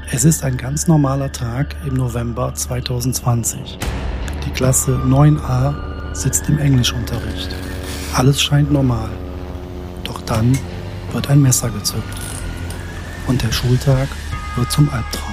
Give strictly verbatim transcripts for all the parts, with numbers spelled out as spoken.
Es ist ein ganz normaler Tag im November zweitausendzwanzig. Die Klasse neun a sitzt im Englischunterricht. Alles scheint normal. Doch dann wird ein Messer gezückt. Und der Schultag wird zum Albtraum.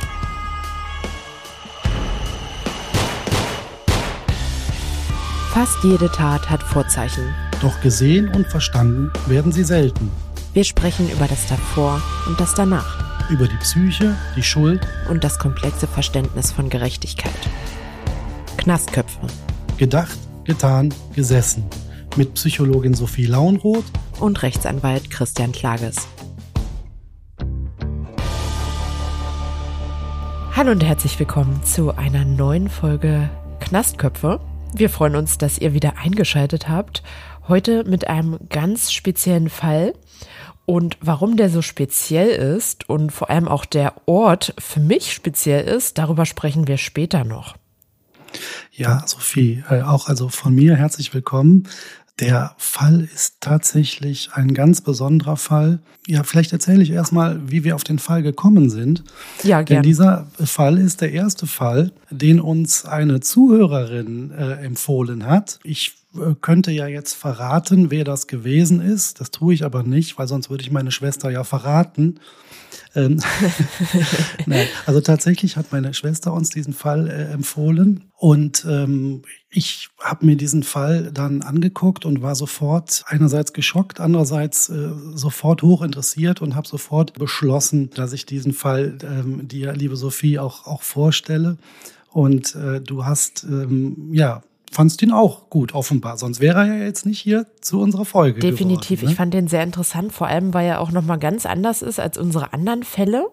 Fast jede Tat hat Vorzeichen. Doch gesehen und verstanden werden sie selten. Wir sprechen über das Davor und das Danach. Über die Psyche, die Schuld und das komplexe Verständnis von Gerechtigkeit. Knastköpfe. Gedacht, getan, gesessen. Mit Psychologin Sophie Launroth und Rechtsanwalt Christian Klages. Hallo und herzlich willkommen zu einer neuen Folge Knastköpfe. Wir freuen uns, dass ihr wieder eingeschaltet habt. Heute mit einem ganz speziellen Fall. Und warum der so speziell ist und vor allem auch der Ort für mich speziell ist, darüber sprechen wir später noch. Ja, Sophie, äh, auch also von mir herzlich willkommen. Der Fall ist tatsächlich ein ganz besonderer Fall. Ja, vielleicht erzähle ich erstmal, wie wir auf den Fall gekommen sind. Ja, gerne. Denn dieser Fall ist der erste Fall, den uns eine Zuhörerin äh, empfohlen hat. Ich äh, könnte ja jetzt verraten, wer das gewesen ist. Das tue ich aber nicht, weil sonst würde ich meine Schwester ja verraten. Ähm, Nein, also tatsächlich hat meine Schwester uns diesen Fall äh, empfohlen und ähm, ich habe mir diesen Fall dann angeguckt und war sofort einerseits geschockt, andererseits äh, sofort hoch interessiert und habe sofort beschlossen, dass ich diesen Fall ähm, dir, liebe Sophie, auch, auch vorstelle. Und äh, du hast, ähm, ja, fandst ihn auch gut, offenbar. Sonst wäre er ja jetzt nicht hier zu unserer Folge Definitiv. geworden, ne? Ich fand den sehr interessant, vor allem, weil er auch nochmal ganz anders ist als unsere anderen Fälle.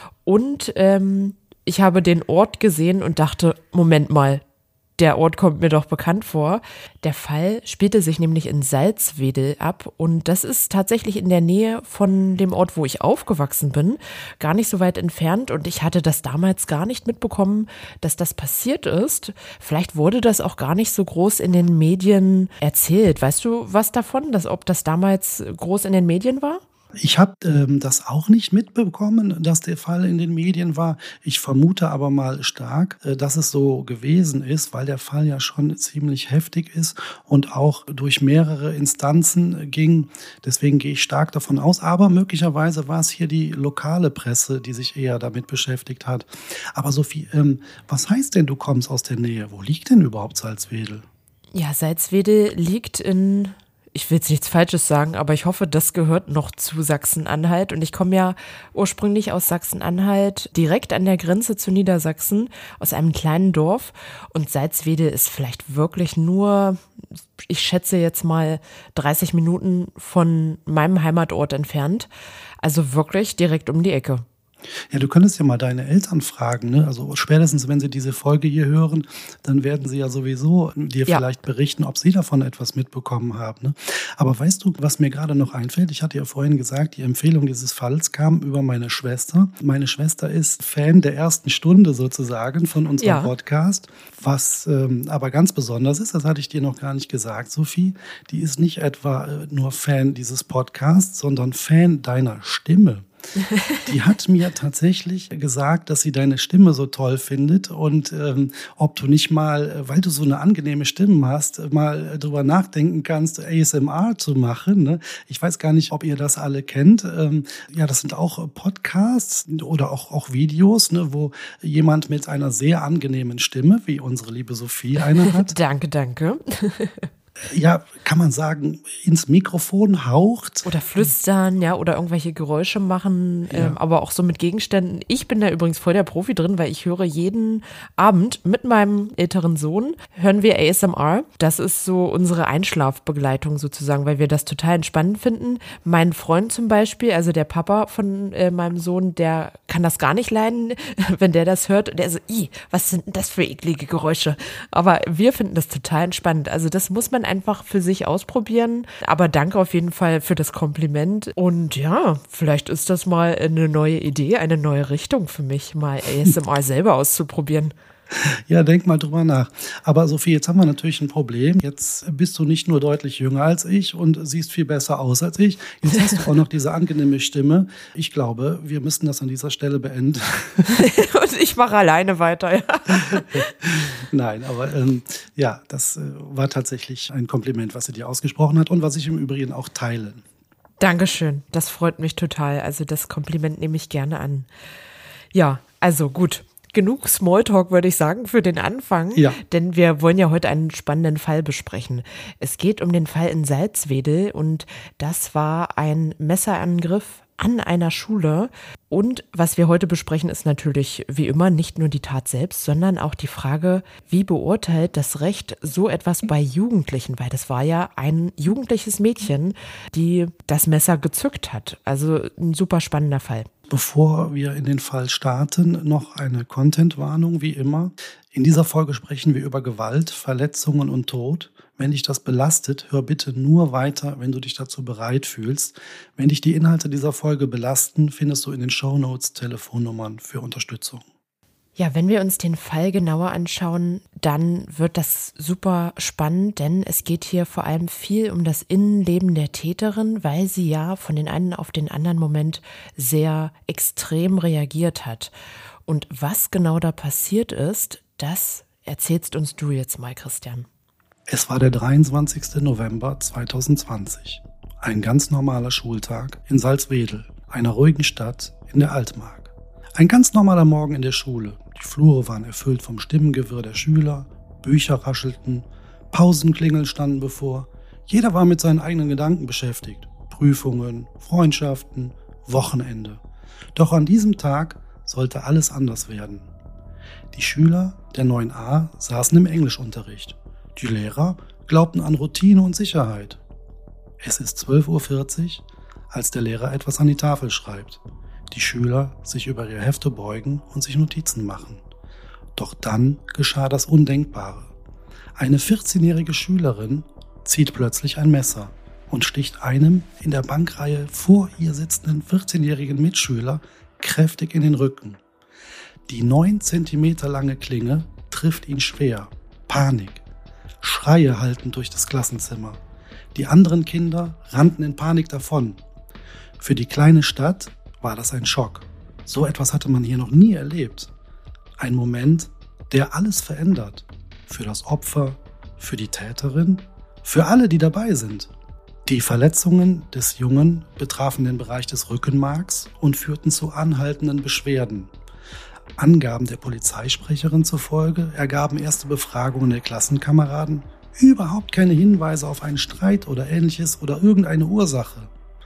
Und ähm, ich habe den Ort gesehen und dachte, Moment mal, der Ort kommt mir doch bekannt vor. Der Fall spielte sich nämlich in Salzwedel ab und das ist tatsächlich in der Nähe von dem Ort, wo ich aufgewachsen bin, gar nicht so weit entfernt und ich hatte das damals gar nicht mitbekommen, dass das passiert ist. Vielleicht wurde das auch gar nicht so groß in den Medien erzählt. Weißt du was davon, dass, ob das damals groß in den Medien war? Ich habe ähm, das auch nicht mitbekommen, dass der Fall in den Medien war. Ich vermute aber mal stark, äh, dass es so gewesen ist, weil der Fall ja schon ziemlich heftig ist und auch durch mehrere Instanzen ging. Deswegen gehe ich stark davon aus. Aber möglicherweise war es hier die lokale Presse, die sich eher damit beschäftigt hat. Aber Sophie, ähm, was heißt denn, du kommst aus der Nähe? Wo liegt denn überhaupt Salzwedel? Ja, Salzwedel liegt in... Ich will jetzt nichts Falsches sagen, aber ich hoffe, das gehört noch zu Sachsen-Anhalt. Und ich komme ja ursprünglich aus Sachsen-Anhalt, direkt an der Grenze zu Niedersachsen, aus einem kleinen Dorf. Und Salzwedel ist vielleicht wirklich nur, ich schätze jetzt mal, dreißig Minuten von meinem Heimatort entfernt. Also wirklich direkt um die Ecke. Ja, du könntest ja mal deine Eltern fragen, ne? Also spätestens, wenn sie diese Folge hier hören, dann werden sie ja sowieso dir ja. vielleicht berichten, ob sie davon etwas mitbekommen haben, ne? Aber weißt du, was mir gerade noch einfällt? Ich hatte ja vorhin gesagt, die Empfehlung dieses Falls kam über meine Schwester. Meine Schwester ist Fan der ersten Stunde sozusagen von unserem ja. Podcast. Was ähm, aber ganz besonders ist, das hatte ich dir noch gar nicht gesagt, Sophie, die ist nicht etwa äh, nur Fan dieses Podcasts, sondern Fan deiner Stimme. Die hat mir tatsächlich gesagt, dass sie deine Stimme so toll findet und ähm, ob du nicht mal, weil du so eine angenehme Stimme hast, mal drüber nachdenken kannst, A S M R zu machen, ne? Ich weiß gar nicht, ob ihr das alle kennt. Ähm, ja, das sind auch Podcasts oder auch, auch Videos, ne, wo jemand mit einer sehr angenehmen Stimme, wie unsere liebe Sophie eine hat. Danke, danke. Ja, kann man sagen, ins Mikrofon haucht. Oder flüstern, ja, oder irgendwelche Geräusche machen, ja. ähm, aber auch so mit Gegenständen. Ich bin da übrigens voll der Profi drin, weil ich höre jeden Abend mit meinem älteren Sohn, hören wir A S M R. Das ist so unsere Einschlafbegleitung sozusagen, weil wir das total entspannend finden. Mein Freund zum Beispiel, also der Papa von äh, meinem Sohn, der kann das gar nicht leiden, wenn der das hört. Der so, ih, was sind das für eklige Geräusche? Aber wir finden das total entspannend. Also das muss man einfach für sich ausprobieren. Aber danke auf jeden Fall für das Kompliment. Und ja, vielleicht ist das mal eine neue Idee, eine neue Richtung für mich, mal A S M R selber auszuprobieren. Ja, denk mal drüber nach. Aber Sophie, jetzt haben wir natürlich ein Problem. Jetzt bist du nicht nur deutlich jünger als ich und siehst viel besser aus als ich. Jetzt hast du auch noch diese angenehme Stimme. Ich glaube, wir müssten das an dieser Stelle beenden. Und ich mache alleine weiter, ja. Nein, aber ähm, ja, das äh, war tatsächlich ein Kompliment, was sie dir ausgesprochen hat und was ich im Übrigen auch teile. Dankeschön, das freut mich total. Also das Kompliment nehme ich gerne an. Ja, also gut. Genug Smalltalk, würde ich sagen, für den Anfang, ja. Denn wir wollen ja heute einen spannenden Fall besprechen. Es geht um den Fall in Salzwedel und das war ein Messerangriff an einer Schule. Und was wir heute besprechen, ist natürlich wie immer nicht nur die Tat selbst, sondern auch die Frage, wie beurteilt das Recht so etwas bei Jugendlichen? Weil das war ja ein jugendliches Mädchen, die das Messer gezückt hat. Also ein super spannender Fall. Bevor wir in den Fall starten, noch eine Content-Warnung, wie immer. In dieser Folge sprechen wir über Gewalt, Verletzungen und Tod. Wenn dich das belastet, hör bitte nur weiter, wenn du dich dazu bereit fühlst. Wenn dich die Inhalte dieser Folge belasten, findest du in den Shownotes Telefonnummern für Unterstützung. Ja, wenn wir uns den Fall genauer anschauen, dann wird das super spannend, denn es geht hier vor allem viel um das Innenleben der Täterin, weil sie ja von den einen auf den anderen Moment sehr extrem reagiert hat. Und was genau da passiert ist, das erzählst uns du jetzt mal, Christian. Es war der dreiundzwanzigster November zweitausendzwanzig. Ein ganz normaler Schultag in Salzwedel, einer ruhigen Stadt in der Altmark. Ein ganz normaler Morgen in der Schule. Die Flure waren erfüllt vom Stimmengewirr der Schüler, Bücher raschelten, Pausenklingeln standen bevor. Jeder war mit seinen eigenen Gedanken beschäftigt. Prüfungen, Freundschaften, Wochenende. Doch an diesem Tag sollte alles anders werden. Die Schüler der neun a saßen im Englischunterricht. Die Lehrer glaubten an Routine und Sicherheit. Es ist zwölf Uhr vierzig, als der Lehrer etwas an die Tafel schreibt. Die Schüler sich über ihre Hefte beugen und sich Notizen machen. Doch dann geschah das Undenkbare. Eine vierzehnjährige Schülerin zieht plötzlich ein Messer und sticht einem in der Bankreihe vor ihr sitzenden vierzehnjährigen Mitschüler kräftig in den Rücken. Die neun Zentimeter lange Klinge trifft ihn schwer. Panik. Schreie hallten durch das Klassenzimmer. Die anderen Kinder rannten in Panik davon. Für die kleine Stadt war das ein Schock. So etwas hatte man hier noch nie erlebt. Ein Moment, der alles verändert. Für das Opfer, für die Täterin, für alle, die dabei sind. Die Verletzungen des Jungen betrafen den Bereich des Rückenmarks und führten zu anhaltenden Beschwerden. Angaben der Polizeisprecherin zufolge ergaben erste Befragungen der Klassenkameraden überhaupt keine Hinweise auf einen Streit oder Ähnliches oder irgendeine Ursache.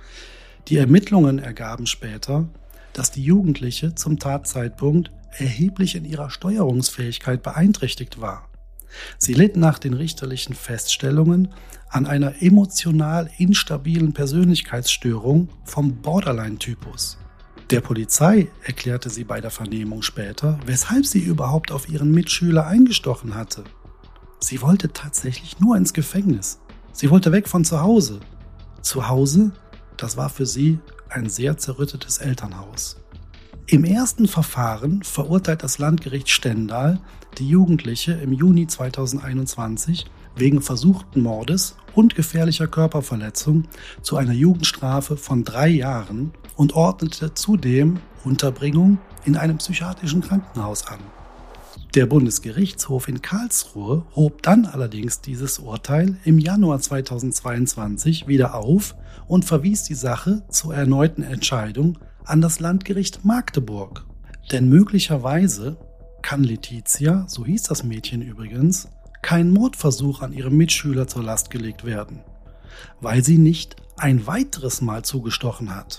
Die Ermittlungen ergaben später, dass die Jugendliche zum Tatzeitpunkt erheblich in ihrer Steuerungsfähigkeit beeinträchtigt war. Sie litt nach den richterlichen Feststellungen an einer emotional instabilen Persönlichkeitsstörung vom Borderline-Typus. Der Polizei erklärte sie bei der Vernehmung später, weshalb sie überhaupt auf ihren Mitschüler eingestochen hatte. Sie wollte tatsächlich nur ins Gefängnis. Sie wollte weg von zu Hause. Zu Hause? Das war für sie ein sehr zerrüttetes Elternhaus. Im ersten Verfahren verurteilt das Landgericht Stendal die Jugendliche im Juni zweitausendeinundzwanzig wegen versuchten Mordes und gefährlicher Körperverletzung zu einer Jugendstrafe von drei Jahren und ordnete zudem Unterbringung in einem psychiatrischen Krankenhaus an. Der Bundesgerichtshof in Karlsruhe hob dann allerdings dieses Urteil im Januar zweitausendzweiundzwanzig wieder auf und verwies die Sache zur erneuten Entscheidung an das Landgericht Magdeburg. Denn möglicherweise kann Letizia, so hieß das Mädchen übrigens, kein Mordversuch an ihrem Mitschüler zur Last gelegt werden, weil sie nicht ein weiteres Mal zugestochen hat.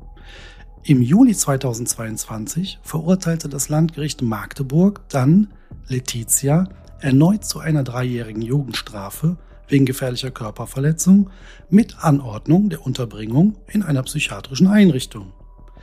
Im Juli zweitausendzweiundzwanzig verurteilte das Landgericht Magdeburg dann Letizia erneut zu einer dreijährigen Jugendstrafe wegen gefährlicher Körperverletzung mit Anordnung der Unterbringung in einer psychiatrischen Einrichtung.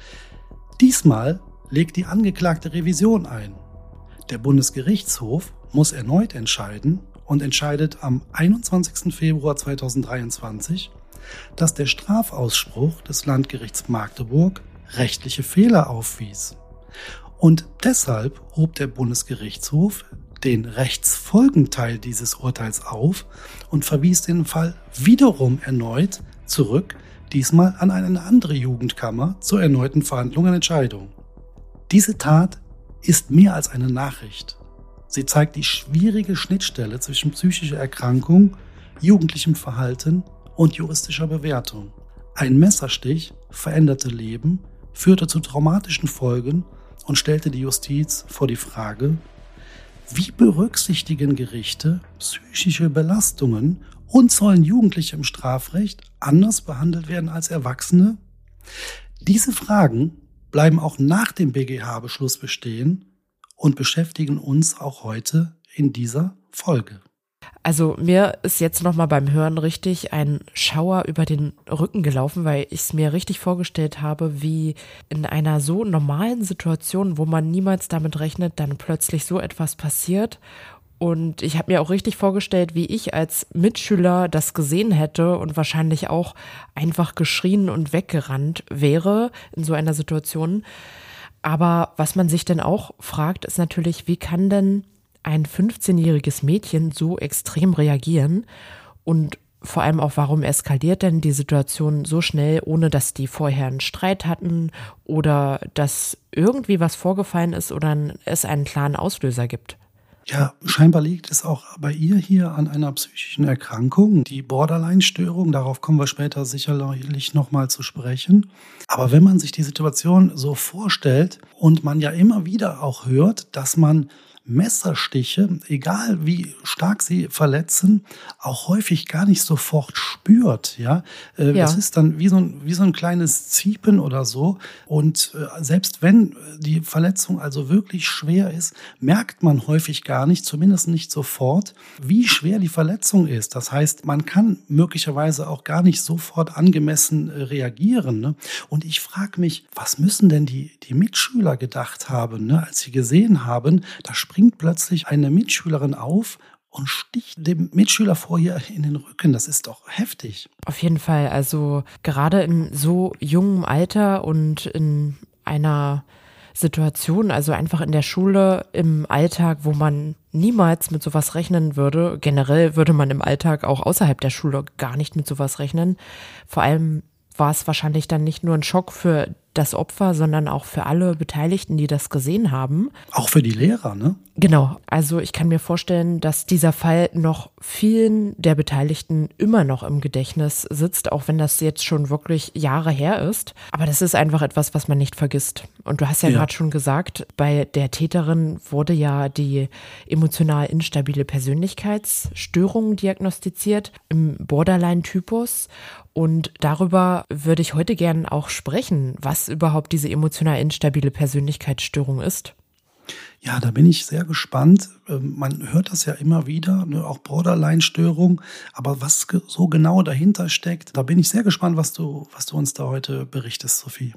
Diesmal legt die Angeklagte Revision ein. Der Bundesgerichtshof muss erneut entscheiden und entscheidet am einundzwanzigster Februar zweitausenddreiundzwanzig, dass der Strafausspruch des Landgerichts Magdeburg rechtliche Fehler aufwies. Und deshalb hob der Bundesgerichtshof den Rechtsfolgenteil dieses Urteils auf und verwies den Fall wiederum erneut zurück, diesmal an eine andere Jugendkammer zur erneuten Verhandlung und Entscheidung. Diese Tat ist mehr als eine Nachricht. Sie zeigt die schwierige Schnittstelle zwischen psychischer Erkrankung, jugendlichem Verhalten und juristischer Bewertung. Ein Messerstich veränderte Leben, führte zu traumatischen Folgen und stellte die Justiz vor die Frage: Wie berücksichtigen Gerichte psychische Belastungen und sollen Jugendliche im Strafrecht anders behandelt werden als Erwachsene? Diese Fragen bleiben auch nach dem B G H-Beschluss bestehen und beschäftigen uns auch heute in dieser Folge. Also mir ist jetzt nochmal beim Hören richtig ein Schauer über den Rücken gelaufen, weil ich es mir richtig vorgestellt habe, wie in einer so normalen Situation, wo man niemals damit rechnet, dann plötzlich so etwas passiert. Und ich habe mir auch richtig vorgestellt, wie ich als Mitschüler das gesehen hätte und wahrscheinlich auch einfach geschrien und weggerannt wäre in so einer Situation. Aber was man sich dann auch fragt, ist natürlich, wie kann denn ein fünfzehnjähriges Mädchen so extrem reagieren und vor allem auch, warum eskaliert denn die Situation so schnell, ohne dass die vorher einen Streit hatten oder dass irgendwie was vorgefallen ist oder es einen klaren Auslöser gibt? Ja, scheinbar liegt es auch bei ihr hier an einer psychischen Erkrankung, die Borderline-Störung. Darauf kommen wir später sicherlich nochmal zu sprechen. Aber wenn man sich die Situation so vorstellt und man ja immer wieder auch hört, dass man Messerstiche, egal wie stark sie verletzen, auch häufig gar nicht sofort spürt. Ja, äh, ja. Das ist dann wie so, ein, wie so ein kleines Ziepen oder so. Und äh, selbst wenn die Verletzung also wirklich schwer ist, merkt man häufig gar nicht, zumindest nicht sofort, wie schwer die Verletzung ist. Das heißt, man kann möglicherweise auch gar nicht sofort angemessen äh, reagieren. Ne? Und ich frage mich, was müssen denn die, die Mitschüler gedacht haben, ne? Als sie gesehen haben, da springt plötzlich eine Mitschülerin auf und sticht dem Mitschüler vor ihr in den Rücken. Das ist doch heftig. Auf jeden Fall. Also gerade in so jungem Alter und in einer Situation, also einfach in der Schule, im Alltag, wo man niemals mit sowas rechnen würde. Generell würde man im Alltag auch außerhalb der Schule gar nicht mit sowas rechnen. Vor allem war es wahrscheinlich dann nicht nur ein Schock für das Opfer, sondern auch für alle Beteiligten, die das gesehen haben. Auch für die Lehrer, ne? Genau. Also ich kann mir vorstellen, dass dieser Fall noch vielen der Beteiligten immer noch im Gedächtnis sitzt, auch wenn das jetzt schon wirklich Jahre her ist. Aber das ist einfach etwas, was man nicht vergisst. Und du hast ja, ja. gerade schon gesagt, bei der Täterin wurde ja die emotional instabile Persönlichkeitsstörung diagnostiziert im Borderline-Typus. Und darüber würde ich heute gerne auch sprechen, was überhaupt diese emotional instabile Persönlichkeitsstörung ist. Ja, da bin ich sehr gespannt. Man hört das ja immer wieder, ne, auch Borderline-Störung. Aber was so genau dahinter steckt, da bin ich sehr gespannt, was du, was du uns da heute berichtest, Sophie.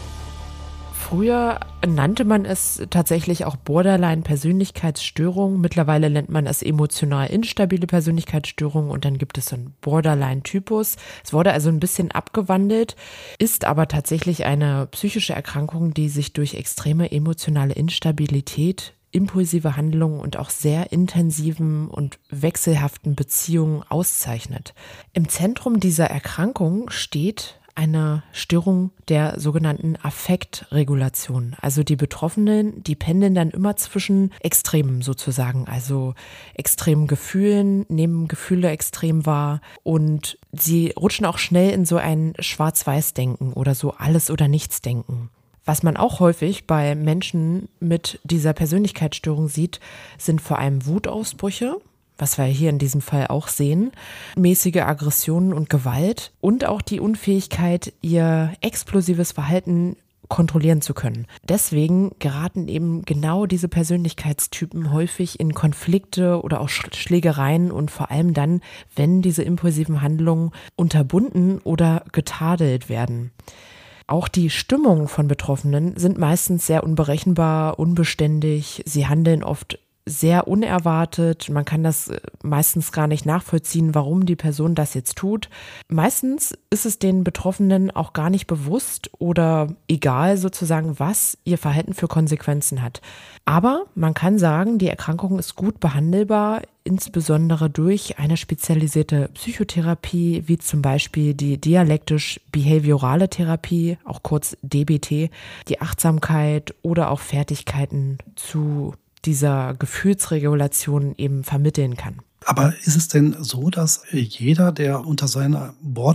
Früher nannte man es tatsächlich auch Borderline-Persönlichkeitsstörung. Mittlerweile nennt man es emotional instabile Persönlichkeitsstörung und dann gibt es so einen Borderline-Typus. Es wurde also ein bisschen abgewandelt, ist aber tatsächlich eine psychische Erkrankung, die sich durch extreme emotionale Instabilität, impulsive Handlungen und auch sehr intensiven und wechselhaften Beziehungen auszeichnet. Im Zentrum dieser Erkrankung steht eine Störung der sogenannten Affektregulation. Also die Betroffenen, die pendeln dann immer zwischen Extremen sozusagen, also extremen Gefühlen, nehmen Gefühle extrem wahr und sie rutschen auch schnell in so ein Schwarz-Weiß-Denken oder so Alles- oder Nichts-Denken. Was man auch häufig bei Menschen mit dieser Persönlichkeitsstörung sieht, sind vor allem Wutausbrüche, was wir hier in diesem Fall auch sehen, mäßige Aggressionen und Gewalt und auch die Unfähigkeit, ihr explosives Verhalten kontrollieren zu können. Deswegen geraten eben genau diese Persönlichkeitstypen häufig in Konflikte oder auch Schlägereien und vor allem dann, wenn diese impulsiven Handlungen unterbunden oder getadelt werden. Auch die Stimmungen von Betroffenen sind meistens sehr unberechenbar, unbeständig. Sie handeln oft sehr unerwartet. Man kann das meistens gar nicht nachvollziehen, warum die Person das jetzt tut. Meistens ist es den Betroffenen auch gar nicht bewusst oder egal sozusagen, was ihr Verhalten für Konsequenzen hat. Aber man kann sagen, die Erkrankung ist gut behandelbar, insbesondere durch eine spezialisierte Psychotherapie, wie zum Beispiel die dialektisch-behaviorale Therapie, auch kurz D B T, die Achtsamkeit oder auch Fertigkeiten zu dieser Gefühlsregulation eben vermitteln kann. Aber ist es denn so, dass jeder, der unter seiner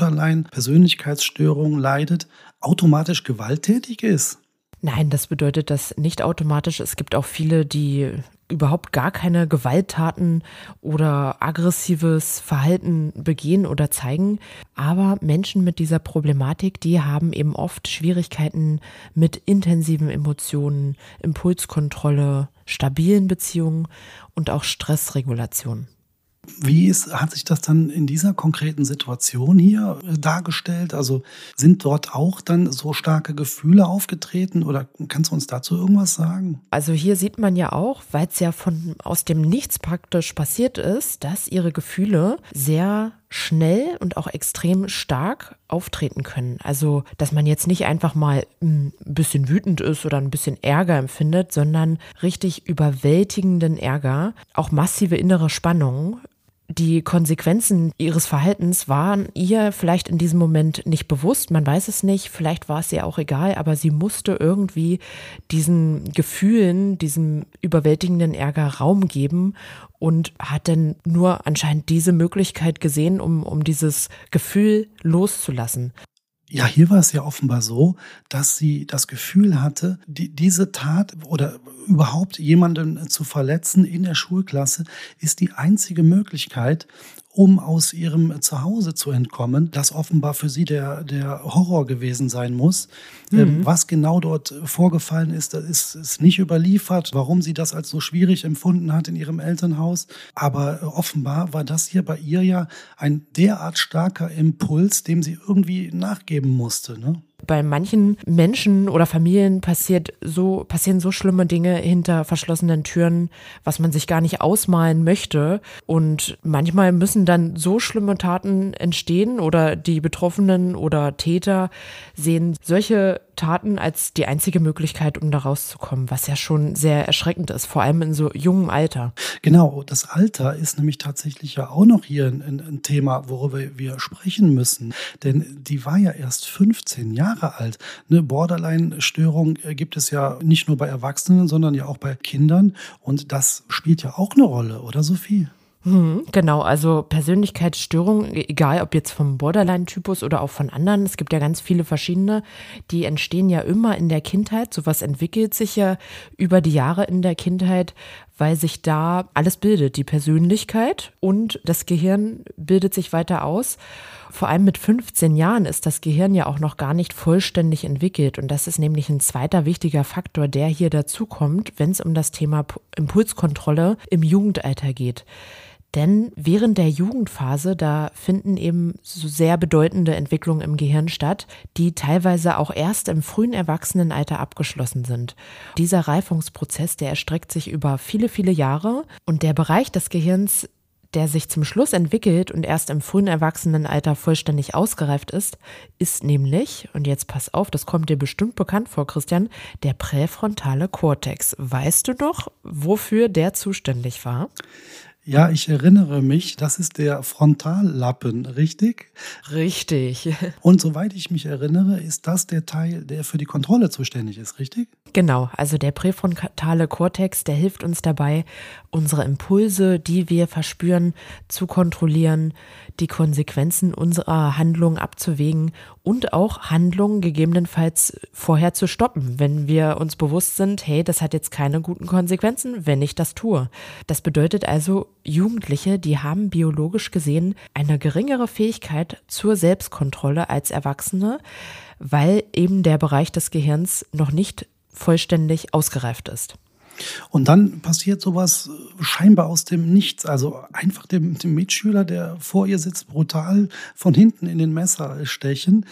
Borderline-Persönlichkeitsstörung leidet, automatisch gewalttätig ist? Nein, das bedeutet das nicht automatisch. Es gibt auch viele, die überhaupt gar keine Gewalttaten oder aggressives Verhalten begehen oder zeigen. Aber Menschen mit dieser Problematik, die haben eben oft Schwierigkeiten mit intensiven Emotionen, Impulskontrolle, stabilen Beziehungen und auch Stressregulation. Wie ist, hat sich das dann in dieser konkreten Situation hier dargestellt? Also sind dort auch dann so starke Gefühle aufgetreten oder kannst du uns dazu irgendwas sagen? Also hier sieht man ja auch, weil es ja von aus dem Nichts praktisch passiert ist, dass ihre Gefühle sehr schnell und auch extrem stark auftreten können. Also, dass man jetzt nicht einfach mal ein bisschen wütend ist oder ein bisschen Ärger empfindet, sondern richtig überwältigenden Ärger, auch massive innere Spannungen. Die Konsequenzen ihres Verhaltens waren ihr vielleicht in diesem Moment nicht bewusst, man weiß es nicht, vielleicht war es ihr auch egal, aber sie musste irgendwie diesen Gefühlen, diesem überwältigenden Ärger Raum geben und hat dann nur anscheinend diese Möglichkeit gesehen, um, um dieses Gefühl loszulassen. Ja, hier war es ja offenbar so, dass sie das Gefühl hatte, die, diese Tat oder überhaupt jemanden zu verletzen in der Schulklasse ist die einzige Möglichkeit, um aus ihrem Zuhause zu entkommen, das offenbar für sie der, der Horror gewesen sein muss. Mhm. Ähm, was genau dort vorgefallen ist, das ist, ist nicht überliefert, warum sie das als so schwierig empfunden hat in ihrem Elternhaus. Aber offenbar war das hier bei ihr ja ein derart starker Impuls, dem sie irgendwie nachgeben musste, ne? Bei manchen Menschen oder Familien passiert so, passieren so schlimme Dinge hinter verschlossenen Türen, was man sich gar nicht ausmalen möchte. Und manchmal müssen dann so schlimme Taten entstehen oder die Betroffenen oder Täter sehen solche Taten als die einzige Möglichkeit, um da rauszukommen, was ja schon sehr erschreckend ist, vor allem in so jungem Alter. Genau, das Alter ist nämlich tatsächlich ja auch noch hier ein, ein Thema, worüber wir sprechen müssen. Denn die war ja erst fünfzehn Jahre alt. Eine Borderline-Störung gibt es ja nicht nur bei Erwachsenen, sondern ja auch bei Kindern. Und das spielt ja auch eine Rolle, oder Sophie? Hm, genau, also Persönlichkeitsstörungen, egal ob jetzt vom Borderline-Typus oder auch von anderen, es gibt ja ganz viele verschiedene, die entstehen ja immer in der Kindheit. Sowas entwickelt sich ja über die Jahre in der Kindheit, weil sich da alles bildet, die Persönlichkeit und das Gehirn bildet sich weiter aus. Vor allem mit fünfzehn Jahren ist das Gehirn ja auch noch gar nicht vollständig entwickelt und das ist nämlich ein zweiter wichtiger Faktor, der hier dazukommt, wenn es um das Thema Impulskontrolle im Jugendalter geht. Denn während der Jugendphase, da finden eben so sehr bedeutende Entwicklungen im Gehirn statt, die teilweise auch erst im frühen Erwachsenenalter abgeschlossen sind. Dieser Reifungsprozess, der erstreckt sich über viele, viele Jahre und der Bereich des Gehirns, der sich zum Schluss entwickelt und erst im frühen Erwachsenenalter vollständig ausgereift ist, ist nämlich, und jetzt pass auf, das kommt dir bestimmt bekannt vor, Christian, der präfrontale Kortex. Weißt du noch, wofür der zuständig war? Ja, ich erinnere mich, das ist der Frontallappen, richtig? Richtig. Und soweit ich mich erinnere, ist das der Teil, der für die Kontrolle zuständig ist, richtig? Genau, also der präfrontale Kortex, der hilft uns dabei, unsere Impulse, die wir verspüren, zu kontrollieren, die Konsequenzen unserer Handlungen abzuwägen und auch Handlungen gegebenenfalls vorher zu stoppen, wenn wir uns bewusst sind, hey, das hat jetzt keine guten Konsequenzen, wenn ich das tue. Das bedeutet also, Jugendliche, die haben biologisch gesehen eine geringere Fähigkeit zur Selbstkontrolle als Erwachsene, weil eben der Bereich des Gehirns noch nicht vollständig ausgereift ist. Und dann passiert sowas scheinbar aus dem Nichts. Also einfach dem, dem Mitschüler, der vor ihr sitzt, brutal von hinten in den Messer stechen.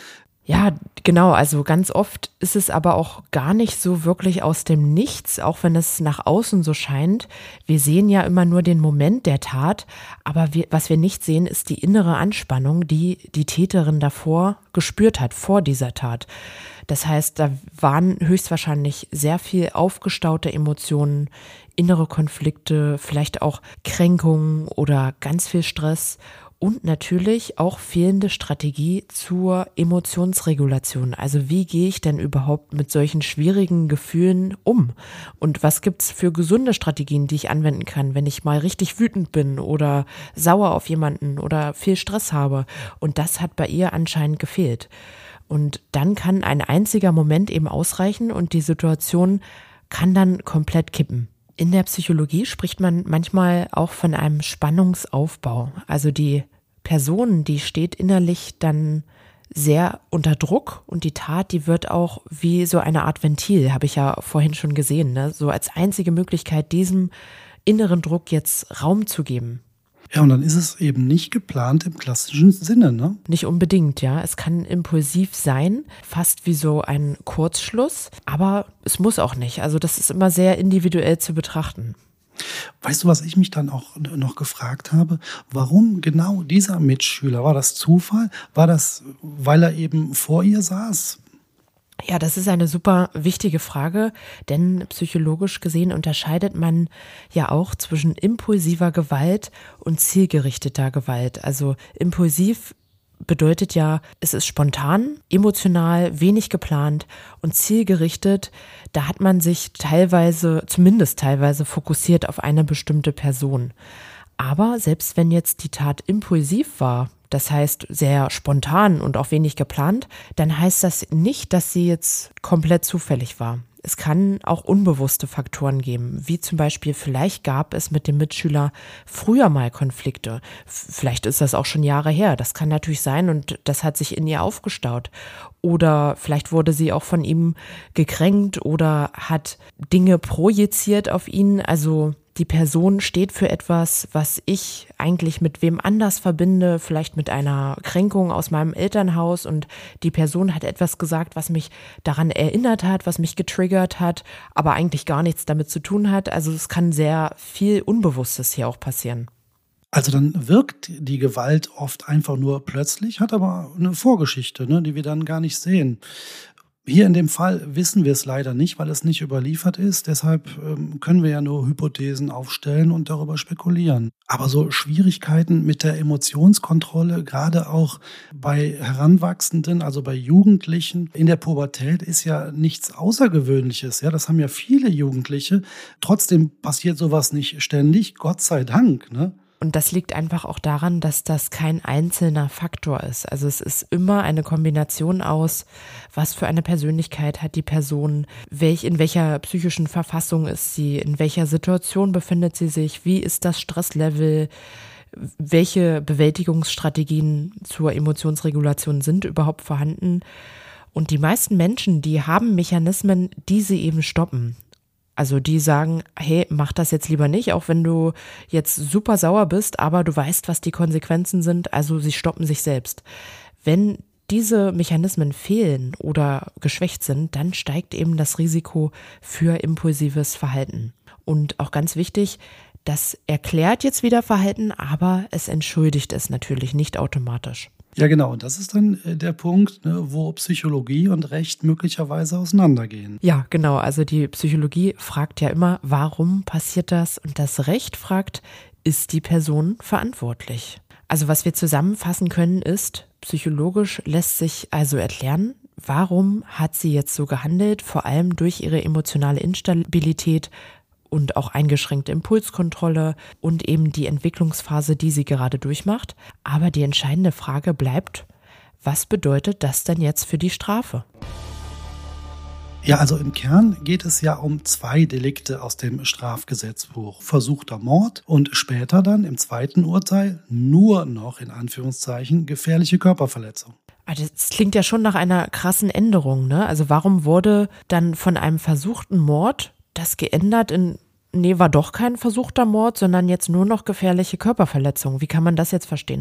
Ja, genau. Also ganz oft ist es aber auch gar nicht so wirklich aus dem Nichts, auch wenn es nach außen so scheint. Wir sehen ja immer nur den Moment der Tat, aber wir, was wir nicht sehen, ist die innere Anspannung, die die Täterin davor gespürt hat, vor dieser Tat. Das heißt, da waren höchstwahrscheinlich sehr viel aufgestaute Emotionen, innere Konflikte, vielleicht auch Kränkungen oder ganz viel Stress. Und natürlich auch fehlende Strategie zur Emotionsregulation. Also wie gehe ich denn überhaupt mit solchen schwierigen Gefühlen um? Und was gibt's für gesunde Strategien, die ich anwenden kann, wenn ich mal richtig wütend bin oder sauer auf jemanden oder viel Stress habe? Und das hat bei ihr anscheinend gefehlt. Und dann kann ein einziger Moment eben ausreichen und die Situation kann dann komplett kippen. In der Psychologie spricht man manchmal auch von einem Spannungsaufbau. Also die Person, die steht innerlich dann sehr unter Druck und die Tat, die wird auch wie so eine Art Ventil, habe ich ja vorhin schon gesehen, ne? So als einzige Möglichkeit, diesem inneren Druck jetzt Raum zu geben. Ja, und dann ist es eben nicht geplant im klassischen Sinne, ne? Nicht unbedingt, ja. Es kann impulsiv sein, fast wie so ein Kurzschluss, aber es muss auch nicht. Also das ist immer sehr individuell zu betrachten. Weißt du, was ich mich dann auch noch gefragt habe? Warum genau dieser Mitschüler? War das Zufall? War das, weil er eben vor ihr saß? Ja, das ist eine super wichtige Frage, denn psychologisch gesehen unterscheidet man ja auch zwischen impulsiver Gewalt und zielgerichteter Gewalt. Also impulsiv bedeutet ja, es ist spontan, emotional, wenig geplant und zielgerichtet. Da hat man sich teilweise, zumindest teilweise fokussiert auf eine bestimmte Person. Aber selbst wenn jetzt die Tat impulsiv war, das heißt sehr spontan und auch wenig geplant, dann heißt das nicht, dass sie jetzt komplett zufällig war. Es kann auch unbewusste Faktoren geben, wie zum Beispiel vielleicht gab es mit dem Mitschüler früher mal Konflikte. Vielleicht ist das auch schon Jahre her, das kann natürlich sein und das hat sich in ihr aufgestaut. Oder vielleicht wurde sie auch von ihm gekränkt oder hat Dinge projiziert auf ihn, also die Person steht für etwas, was ich eigentlich mit wem anders verbinde, vielleicht mit einer Kränkung aus meinem Elternhaus und die Person hat etwas gesagt, was mich daran erinnert hat, was mich getriggert hat, aber eigentlich gar nichts damit zu tun hat. Also es kann sehr viel Unbewusstes hier auch passieren. Also dann wirkt die Gewalt oft einfach nur plötzlich, hat aber eine Vorgeschichte, ne, die wir dann gar nicht sehen. Hier in dem Fall wissen wir es leider nicht, weil es nicht überliefert ist. Deshalb ähm, können wir ja nur Hypothesen aufstellen und darüber spekulieren. Aber so Schwierigkeiten mit der Emotionskontrolle, gerade auch bei Heranwachsenden, also bei Jugendlichen in der Pubertät, ist ja nichts Außergewöhnliches. Ja, das haben ja viele Jugendliche. Trotzdem passiert sowas nicht ständig, Gott sei Dank, ne? Und das liegt einfach auch daran, dass das kein einzelner Faktor ist. Also es ist immer eine Kombination aus, was für eine Persönlichkeit hat die Person, welch, in welcher psychischen Verfassung ist sie, in welcher Situation befindet sie sich, wie ist das Stresslevel, welche Bewältigungsstrategien zur Emotionsregulation sind überhaupt vorhanden. Und die meisten Menschen, die haben Mechanismen, die sie eben stoppen. Also die sagen, hey, mach das jetzt lieber nicht, auch wenn du jetzt super sauer bist, aber du weißt, was die Konsequenzen sind, also sie stoppen sich selbst. Wenn diese Mechanismen fehlen oder geschwächt sind, dann steigt eben das Risiko für impulsives Verhalten. Und auch ganz wichtig, das erklärt jetzt wieder Verhalten, aber es entschuldigt es natürlich nicht automatisch. Ja, genau. Und das ist dann der Punkt, ne, wo Psychologie und Recht möglicherweise auseinandergehen. Ja, genau. Also die Psychologie fragt ja immer, warum passiert das? Und das Recht fragt, ist die Person verantwortlich? Also was wir zusammenfassen können ist, psychologisch lässt sich also erklären, warum hat sie jetzt so gehandelt, vor allem durch ihre emotionale Instabilität und auch eingeschränkte Impulskontrolle und eben die Entwicklungsphase, die sie gerade durchmacht. Aber die entscheidende Frage bleibt, was bedeutet das denn jetzt für die Strafe? Ja, also im Kern geht es ja um zwei Delikte aus dem Strafgesetzbuch. Versuchter Mord und später dann im zweiten Urteil nur noch in Anführungszeichen gefährliche Körperverletzung. Das klingt ja schon nach einer krassen Änderung, ne? Also warum wurde dann von einem versuchten Mord das geändert in, nee, war doch kein versuchter Mord, sondern jetzt nur noch gefährliche Körperverletzung. Wie kann man das jetzt verstehen?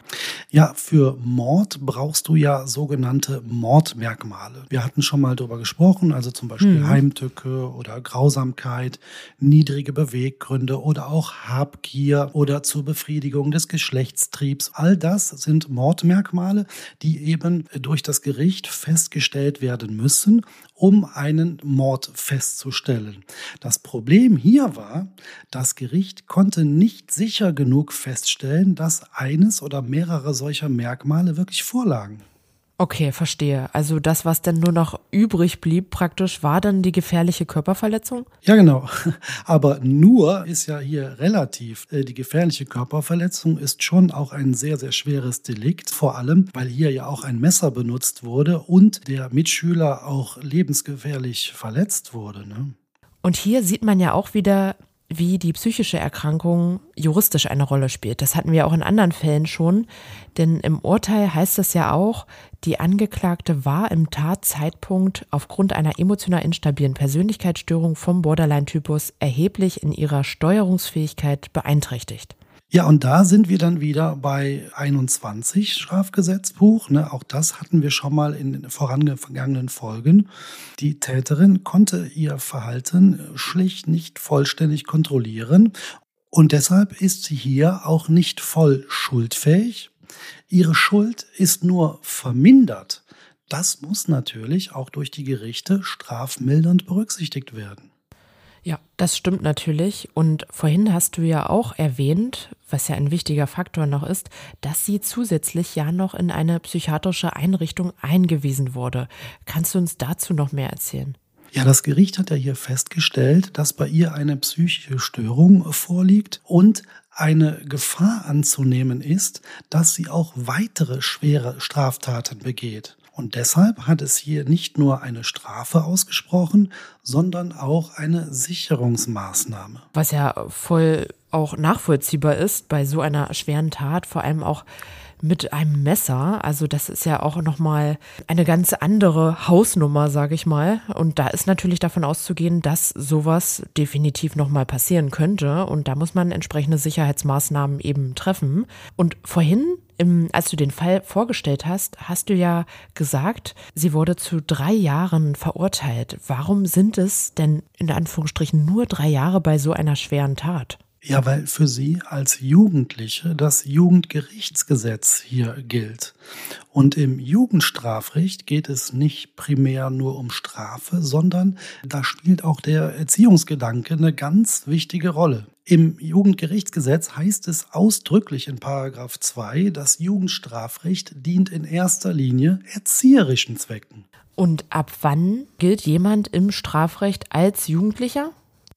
Ja, für Mord brauchst du ja sogenannte Mordmerkmale. Wir hatten schon mal darüber gesprochen, also zum Beispiel Mhm. Heimtücke oder Grausamkeit, niedrige Beweggründe oder auch Habgier oder zur Befriedigung des Geschlechtstriebs. All das sind Mordmerkmale, die eben durch das Gericht festgestellt werden müssen, um einen Mord festzustellen. Das Problem hier war, das Gericht konnte nicht sicher genug feststellen, dass eines oder mehrere solcher Merkmale wirklich vorlagen. Okay, verstehe. Also das, was dann nur noch übrig blieb praktisch, war dann die gefährliche Körperverletzung? Ja, genau. Aber nur ist ja hier relativ. Äh, Die gefährliche Körperverletzung ist schon auch ein sehr, sehr schweres Delikt. Vor allem, weil hier ja auch ein Messer benutzt wurde und der Mitschüler auch lebensgefährlich verletzt wurde, ne? Und hier sieht man ja auch wieder, wie die psychische Erkrankung juristisch eine Rolle spielt. Das hatten wir auch in anderen Fällen schon, denn im Urteil heißt es ja auch, die Angeklagte war im Tatzeitpunkt aufgrund einer emotional instabilen Persönlichkeitsstörung vom Borderline-Typus erheblich in ihrer Steuerungsfähigkeit beeinträchtigt. Ja, und da sind wir dann wieder bei einundzwanzig Strafgesetzbuch. Ne? Auch das hatten wir schon mal in den vorangegangenen Folgen. Die Täterin konnte ihr Verhalten schlicht nicht vollständig kontrollieren. Und deshalb ist sie hier auch nicht voll schuldfähig. Ihre Schuld ist nur vermindert. Das muss natürlich auch durch die Gerichte strafmildernd berücksichtigt werden. Ja, das stimmt natürlich. Und vorhin hast du ja auch erwähnt, was ja ein wichtiger Faktor noch ist, dass sie zusätzlich ja noch in eine psychiatrische Einrichtung eingewiesen wurde. Kannst du uns dazu noch mehr erzählen? Ja, das Gericht hat ja hier festgestellt, dass bei ihr eine psychische Störung vorliegt und eine Gefahr anzunehmen ist, dass sie auch weitere schwere Straftaten begeht. Und deshalb hat es hier nicht nur eine Strafe ausgesprochen, sondern auch eine Sicherungsmaßnahme. Was ja voll auch nachvollziehbar ist bei so einer schweren Tat, vor allem auch mit einem Messer. Also das ist ja auch nochmal eine ganz andere Hausnummer, sage ich mal. Und da ist natürlich davon auszugehen, dass sowas definitiv nochmal passieren könnte. Und da muss man entsprechende Sicherheitsmaßnahmen eben treffen. Und vorhin, im, als du den Fall vorgestellt hast, hast du ja gesagt, sie wurde zu drei Jahren verurteilt. Warum sind es denn in Anführungsstrichen nur drei Jahre bei so einer schweren Tat? Ja, weil für sie als Jugendliche das Jugendgerichtsgesetz hier gilt. Und im Jugendstrafrecht geht es nicht primär nur um Strafe, sondern da spielt auch der Erziehungsgedanke eine ganz wichtige Rolle. Im Jugendgerichtsgesetz heißt es ausdrücklich in Paragraph zwei, das Jugendstrafrecht dient in erster Linie erzieherischen Zwecken. Und ab wann gilt jemand im Strafrecht als Jugendlicher?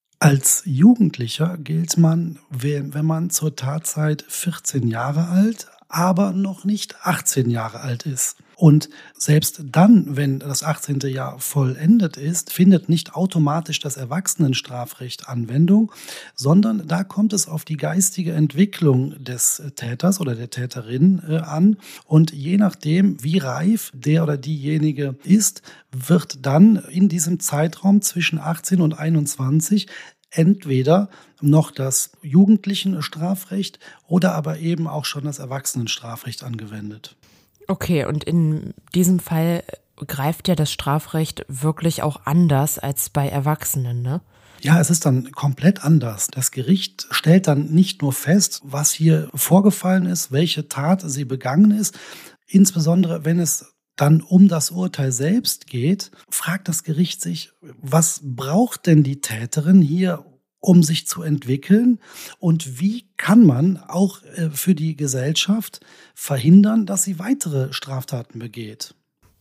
Als Jugendlicher gilt man, wenn man zur Tatzeit vierzehn Jahre alt, aber noch nicht achtzehn Jahre alt ist. Und selbst dann, wenn das achtzehnte Jahr vollendet ist, findet nicht automatisch das Erwachsenenstrafrecht Anwendung, sondern da kommt es auf die geistige Entwicklung des Täters oder der Täterin äh, an. Und je nachdem, wie reif der oder diejenige ist, wird dann in diesem Zeitraum zwischen achtzehn und einundzwanzig entweder noch das jugendlichen Strafrecht oder aber eben auch schon das Erwachsenenstrafrecht angewendet. Okay, und in diesem Fall greift ja das Strafrecht wirklich auch anders als bei Erwachsenen, ne? Ja, es ist dann komplett anders. Das Gericht stellt dann nicht nur fest, was hier vorgefallen ist, welche Tat sie begangen ist, insbesondere wenn es dann um das Urteil selbst geht, fragt das Gericht sich, was braucht denn die Täterin hier, um sich zu entwickeln? Und wie kann man auch äh, für die Gesellschaft verhindern, dass sie weitere Straftaten begeht?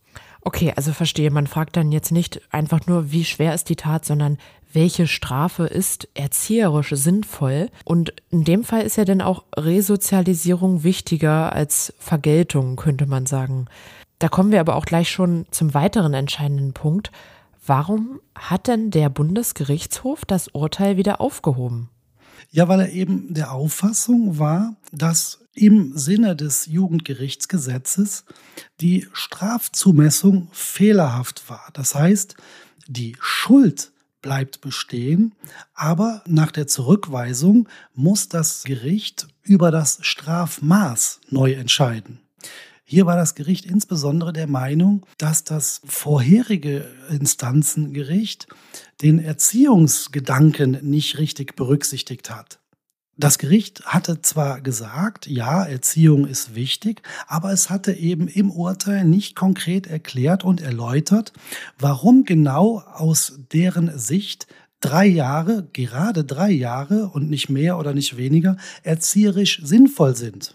Okay, also verstehe, man fragt dann jetzt nicht einfach nur, wie schwer ist die Tat, sondern welche Strafe ist erzieherisch sinnvoll? Und in dem Fall ist ja dann auch Resozialisierung wichtiger als Vergeltung, könnte man sagen. Da kommen wir aber auch gleich schon zum weiteren entscheidenden Punkt. Warum hat denn der Bundesgerichtshof das Urteil wieder aufgehoben? Ja, weil er eben der Auffassung war, dass im Sinne des Jugendgerichtsgesetzes die Strafzumessung fehlerhaft war. Das heißt, die Schuld bleibt bestehen, aber nach der Zurückweisung muss das Gericht über das Strafmaß neu entscheiden. Hier war das Gericht insbesondere der Meinung, dass das vorherige Instanzengericht den Erziehungsgedanken nicht richtig berücksichtigt hat. Das Gericht hatte zwar gesagt, ja, Erziehung ist wichtig, aber es hatte eben im Urteil nicht konkret erklärt und erläutert, warum genau aus deren Sicht drei Jahre, gerade drei Jahre und nicht mehr oder nicht weniger, erzieherisch sinnvoll sind.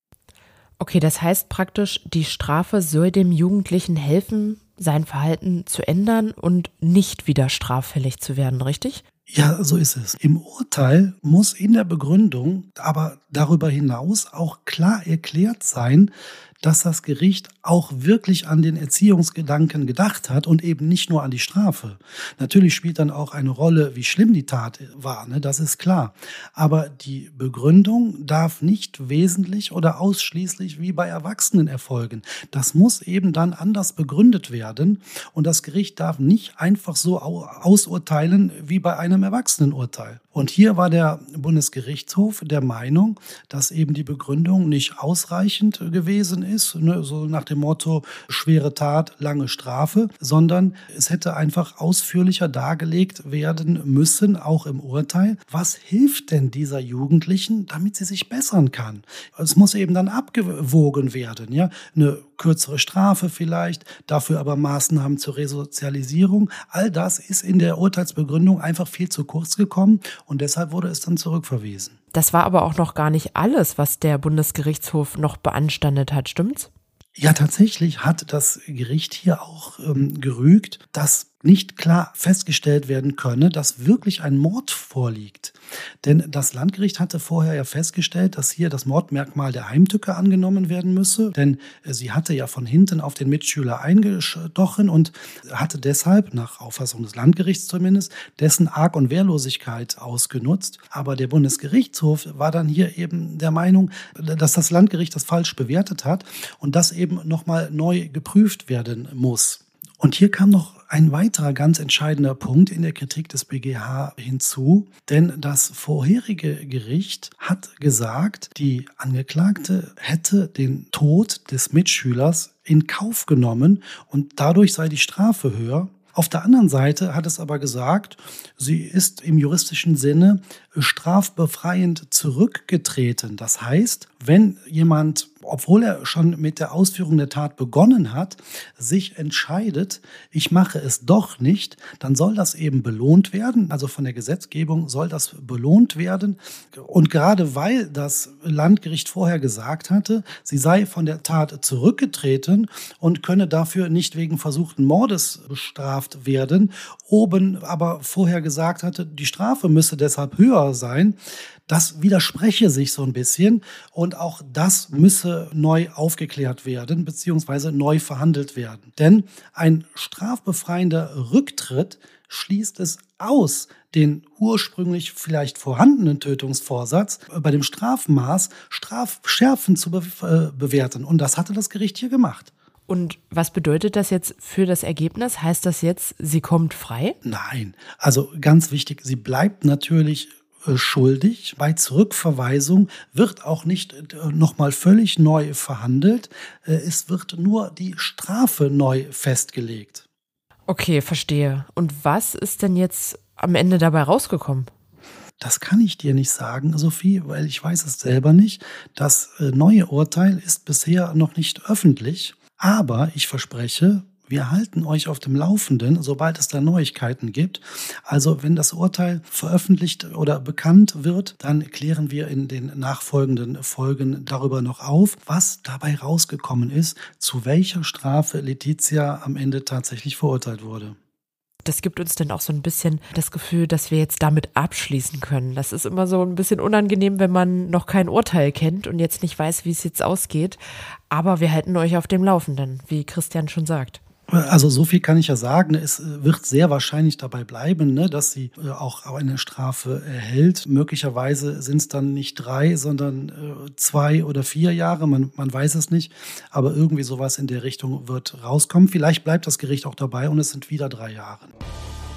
Okay, das heißt praktisch, die Strafe soll dem Jugendlichen helfen, sein Verhalten zu ändern und nicht wieder straffällig zu werden, richtig? Ja, so ist es. Im Urteil muss in der Begründung aber darüber hinaus auch klar erklärt sein, dass das Gericht auch wirklich an den Erziehungsgedanken gedacht hat und eben nicht nur an die Strafe. Natürlich spielt dann auch eine Rolle, wie schlimm die Tat war, ne? Das ist klar. Aber die Begründung darf nicht wesentlich oder ausschließlich wie bei Erwachsenen erfolgen. Das muss eben dann anders begründet werden und das Gericht darf nicht einfach so ausurteilen wie bei einem Erwachsenenurteil. Und hier war der Bundesgerichtshof der Meinung, dass eben die Begründung nicht ausreichend gewesen ist, ne, so nach dem Motto schwere Tat, lange Strafe, sondern es hätte einfach ausführlicher dargelegt werden müssen, auch im Urteil, was hilft denn dieser Jugendlichen, damit sie sich bessern kann. Es muss eben dann abgewogen werden, ja, eine kürzere Strafe vielleicht, dafür aber Maßnahmen zur Resozialisierung. All das ist in der Urteilsbegründung einfach viel zu kurz gekommen und deshalb wurde es dann zurückverwiesen. Das war aber auch noch gar nicht alles, was der Bundesgerichtshof noch beanstandet hat, stimmt's? Ja, tatsächlich hat das Gericht hier auch ähm, gerügt, dass nicht klar festgestellt werden könne, dass wirklich ein Mord vorliegt. Denn das Landgericht hatte vorher ja festgestellt, dass hier das Mordmerkmal der Heimtücke angenommen werden müsse. Denn sie hatte ja von hinten auf den Mitschüler eingestochen und hatte deshalb, nach Auffassung des Landgerichts zumindest, dessen Arg- und Wehrlosigkeit ausgenutzt. Aber der Bundesgerichtshof war dann hier eben der Meinung, dass das Landgericht das falsch bewertet hat und das eben nochmal neu geprüft werden muss. Und hier kam noch ein weiterer ganz entscheidender Punkt in der Kritik des B G H hinzu, denn das vorherige Gericht hat gesagt, die Angeklagte hätte den Tod des Mitschülers in Kauf genommen und dadurch sei die Strafe höher. Auf der anderen Seite hat es aber gesagt, sie ist im juristischen Sinne strafbefreiend zurückgetreten. Das heißt, wenn jemand, obwohl er schon mit der Ausführung der Tat begonnen hat, sich entscheidet, ich mache es doch nicht, dann soll das eben belohnt werden. Also von der Gesetzgebung soll das belohnt werden. Und gerade weil das Landgericht vorher gesagt hatte, sie sei von der Tat zurückgetreten und könne dafür nicht wegen versuchten Mordes bestraft werden, oben aber vorher gesagt hatte, die Strafe müsse deshalb höher sein, das widerspreche sich so ein bisschen und auch das müsse neu aufgeklärt werden bzw. neu verhandelt werden. Denn ein strafbefreiender Rücktritt schließt es aus, den ursprünglich vielleicht vorhandenen Tötungsvorsatz bei dem Strafmaß strafschärfend zu be- äh, bewerten. Und das hatte das Gericht hier gemacht. Und was bedeutet das jetzt für das Ergebnis? Heißt das jetzt, sie kommt frei? Nein, also ganz wichtig, sie bleibt natürlich schuldig. Bei Zurückverweisung wird auch nicht nochmal völlig neu verhandelt. Es wird nur die Strafe neu festgelegt. Okay, verstehe. Und was ist denn jetzt am Ende dabei rausgekommen? Das kann ich dir nicht sagen, Sophie, weil ich weiß es selber nicht. Das neue Urteil ist bisher noch nicht öffentlich. Aber ich verspreche, wir halten euch auf dem Laufenden, sobald es da Neuigkeiten gibt. Also wenn das Urteil veröffentlicht oder bekannt wird, dann klären wir in den nachfolgenden Folgen darüber noch auf, was dabei rausgekommen ist, zu welcher Strafe Letizia am Ende tatsächlich verurteilt wurde. Das gibt uns dann auch so ein bisschen das Gefühl, dass wir jetzt damit abschließen können. Das ist immer so ein bisschen unangenehm, wenn man noch kein Urteil kennt und jetzt nicht weiß, wie es jetzt ausgeht. Aber wir halten euch auf dem Laufenden, wie Christian schon sagt. Also so viel kann ich ja sagen, es wird sehr wahrscheinlich dabei bleiben, ne, dass sie auch eine Strafe erhält. Möglicherweise sind es dann nicht drei, sondern äh, zwei oder vier Jahre, man, man weiß es nicht. Aber irgendwie sowas in der Richtung wird rauskommen. Vielleicht bleibt das Gericht auch dabei und es sind wieder drei Jahre.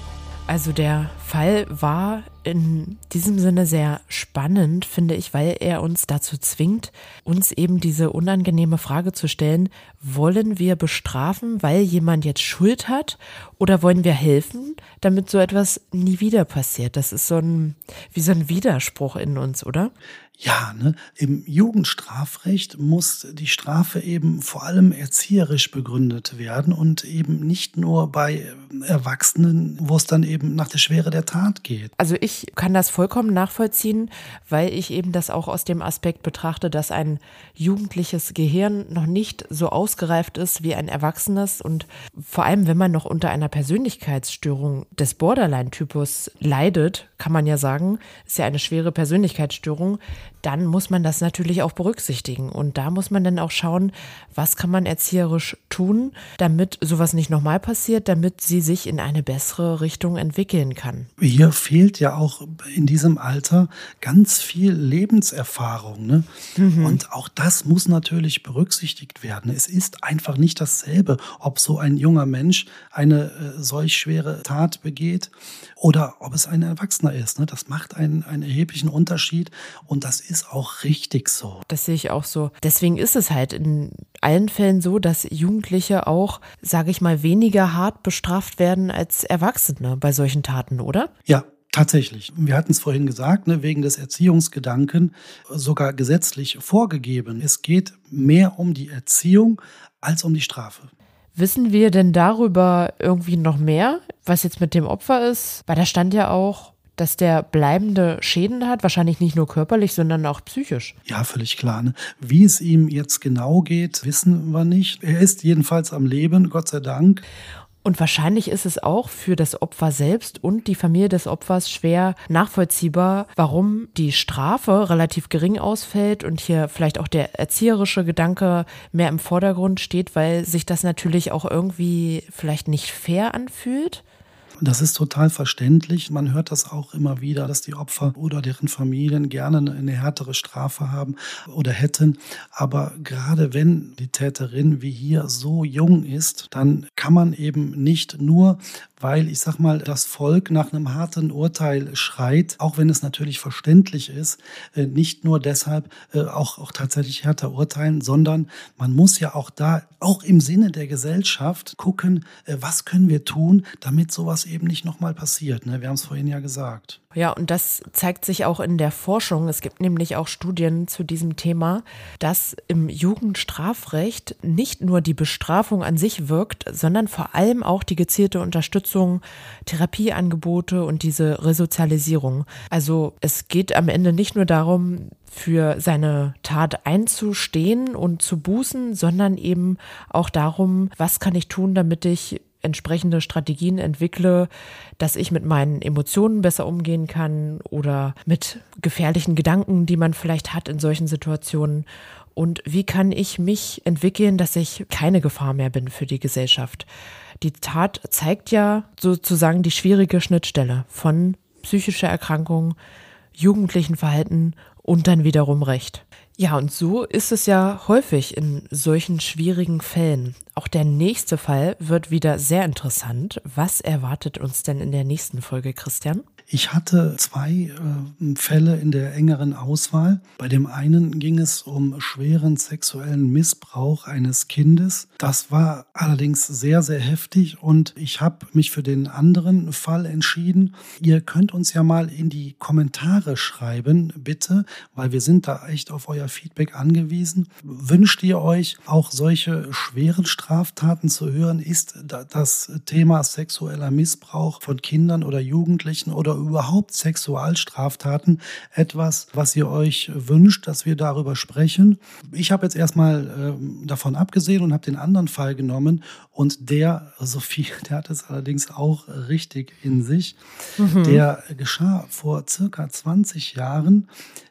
Also der Fall war in diesem Sinne sehr spannend, finde ich, weil er uns dazu zwingt, uns eben diese unangenehme Frage zu stellen: Wollen wir bestrafen, weil jemand jetzt Schuld hat, oder wollen wir helfen, damit so etwas nie wieder passiert? Das ist so ein, wie so ein Widerspruch in uns, oder? Ja, ne? Im Jugendstrafrecht muss die Strafe eben vor allem erzieherisch begründet werden und eben nicht nur bei Erwachsenen, wo es dann eben nach der Schwere der Tat geht. Also ich kann das vollkommen nachvollziehen, weil ich eben das auch aus dem Aspekt betrachte, dass ein jugendliches Gehirn noch nicht so ausgereift ist wie ein erwachsenes, und vor allem, wenn man noch unter einer Persönlichkeitsstörung des Borderline-Typus leidet, kann man ja sagen, ist ja eine schwere Persönlichkeitsstörung, dann muss man das natürlich auch berücksichtigen. Und da muss man dann auch schauen, was kann man erzieherisch tun, damit sowas nicht nochmal passiert, damit sie sich in eine bessere Richtung entwickeln kann. Hier fehlt ja auch in diesem Alter ganz viel Lebenserfahrung, ne? Mhm. Und auch das muss natürlich berücksichtigt werden. Es ist einfach nicht dasselbe, ob so ein junger Mensch eine äh, solch schwere Tat begeht oder ob es ein Erwachsener ist, ne? Das macht einen, einen erheblichen Unterschied, und das ist auch richtig so. Das sehe ich auch so. Deswegen ist es halt in allen Fällen so, dass Jugendliche auch, sage ich mal, weniger hart bestraft werden als Erwachsene bei solchen Taten, oder? Ja. Tatsächlich. Wir hatten es vorhin gesagt, ne, wegen des Erziehungsgedanken sogar gesetzlich vorgegeben. Es geht mehr um die Erziehung als um die Strafe. Wissen wir denn darüber irgendwie noch mehr, was jetzt mit dem Opfer ist? Weil da stand ja auch, dass der bleibende Schäden hat, wahrscheinlich nicht nur körperlich, sondern auch psychisch. Ja, völlig klar. Ne? Wie es ihm jetzt genau geht, wissen wir nicht. Er ist jedenfalls am Leben, Gott sei Dank. Und wahrscheinlich ist es auch für das Opfer selbst und die Familie des Opfers schwer nachvollziehbar, warum die Strafe relativ gering ausfällt und hier vielleicht auch der erzieherische Gedanke mehr im Vordergrund steht, weil sich das natürlich auch irgendwie vielleicht nicht fair anfühlt. Das ist total verständlich. Man hört das auch immer wieder, dass die Opfer oder deren Familien gerne eine härtere Strafe haben oder hätten. Aber gerade wenn die Täterin wie hier so jung ist, dann kann man eben nicht nur, weil, ich sag mal, das Volk nach einem harten Urteil schreit, auch wenn es natürlich verständlich ist, nicht nur deshalb auch, auch tatsächlich härter urteilen, sondern man muss ja auch da, auch im Sinne der Gesellschaft, gucken, was können wir tun, damit sowas eben nicht nochmal passiert. Wir haben es vorhin ja gesagt. Ja, und das zeigt sich auch in der Forschung. Es gibt nämlich auch Studien zu diesem Thema, dass im Jugendstrafrecht nicht nur die Bestrafung an sich wirkt, sondern vor allem auch die gezielte Unterstützung, Therapieangebote und diese Resozialisierung. Also es geht am Ende nicht nur darum, für seine Tat einzustehen und zu bußen, sondern eben auch darum, was kann ich tun, damit ich entsprechende Strategien entwickle, dass ich mit meinen Emotionen besser umgehen kann oder mit gefährlichen Gedanken, die man vielleicht hat in solchen Situationen. Und wie kann ich mich entwickeln, dass ich keine Gefahr mehr bin für die Gesellschaft? Die Tat zeigt ja sozusagen die schwierige Schnittstelle von psychischer Erkrankung, jugendlichen Verhalten und dann wiederum Recht. Ja, und so ist es ja häufig in solchen schwierigen Fällen. Auch der nächste Fall wird wieder sehr interessant. Was erwartet uns denn in der nächsten Folge, Christian? Ich hatte zwei äh, Fälle in der engeren Auswahl. Bei dem einen ging es um schweren sexuellen Missbrauch eines Kindes. Das war allerdings sehr, sehr heftig, und ich habe mich für den anderen Fall entschieden. Ihr könnt uns ja mal in die Kommentare schreiben, bitte, weil wir sind da echt auf euer Feedback angewiesen. Wünscht ihr euch auch solche schweren Straftaten zu hören? Ist das Thema sexueller Missbrauch von Kindern oder Jugendlichen oder überhaupt Sexualstraftaten etwas, was ihr euch wünscht, dass wir darüber sprechen? Ich habe jetzt erstmal äh, davon abgesehen und habe den anderen Fall genommen, und der, Sophie, der hat es allerdings auch richtig in sich. Mhm. Der geschah vor circa zwanzig Jahren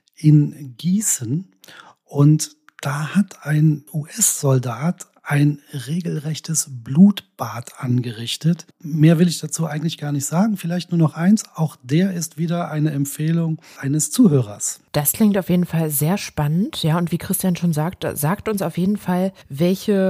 in Gießen, und da hat ein U S-Soldat ein regelrechtes Blutbad angerichtet. Mehr will ich dazu eigentlich gar nicht sagen. Vielleicht nur noch eins. Auch der ist wieder eine Empfehlung eines Zuhörers. Das klingt auf jeden Fall sehr spannend. Ja, und wie Christian schon sagt, sagt uns auf jeden Fall, welche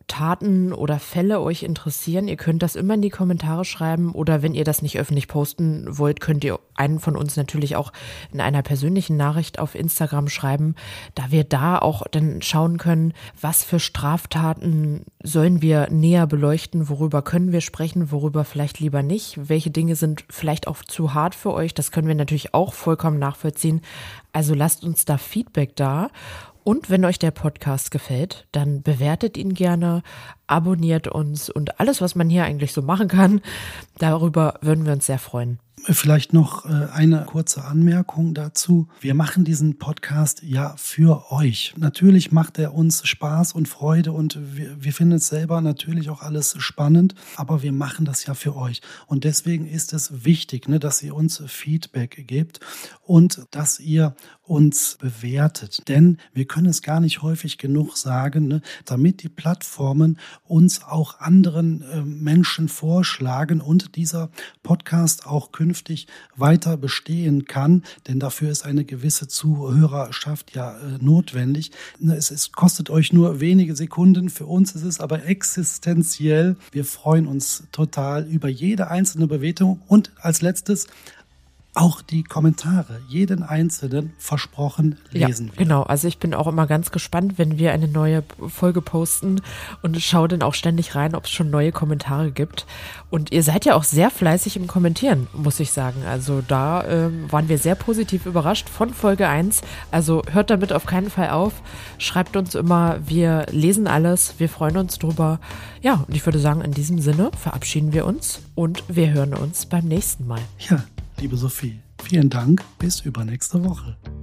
Taten oder Fälle euch interessieren, ihr könnt das immer in die Kommentare schreiben oder wenn ihr das nicht öffentlich posten wollt, könnt ihr einen von uns natürlich auch in einer persönlichen Nachricht auf Instagram schreiben, da wir da auch dann schauen können, was für Straftaten sollen wir näher beleuchten, worüber können wir sprechen, worüber vielleicht lieber nicht, welche Dinge sind vielleicht auch zu hart für euch, das können wir natürlich auch vollkommen nachvollziehen. Also lasst uns da Feedback da. Und wenn euch der Podcast gefällt, dann bewertet ihn gerne, abonniert uns und alles, was man hier eigentlich so machen kann, darüber würden wir uns sehr freuen. Vielleicht noch eine kurze Anmerkung dazu. Wir machen diesen Podcast ja für euch. Natürlich macht er uns Spaß und Freude und wir, wir finden es selber natürlich auch alles spannend, aber wir machen das ja für euch. Und deswegen ist es wichtig, ne, dass ihr uns Feedback gebt und dass ihr uns bewertet. Denn wir können es gar nicht häufig genug sagen, ne, damit die Plattformen uns auch anderen äh, Menschen vorschlagen und dieser Podcast auch künftig weiter bestehen kann, denn dafür ist eine gewisse Zuhörerschaft ja äh, notwendig. Es, es kostet euch nur wenige Sekunden, für uns ist es aber existenziell. Wir freuen uns total über jede einzelne Bewertung und als letztes auch die Kommentare, jeden einzelnen versprochen lesen ja, wir. Genau, also ich bin auch immer ganz gespannt, wenn wir eine neue Folge posten und schaue dann auch ständig rein, ob es schon neue Kommentare gibt. Und ihr seid ja auch sehr fleißig im Kommentieren, muss ich sagen. Also da ähm, waren wir sehr positiv überrascht von Folge eins. Also hört damit auf keinen Fall auf. Schreibt uns immer, wir lesen alles, wir freuen uns drüber. Ja, und ich würde sagen, in diesem Sinne verabschieden wir uns und wir hören uns beim nächsten Mal. Ja. Liebe Sophie, vielen Dank. Bis übernächste Woche.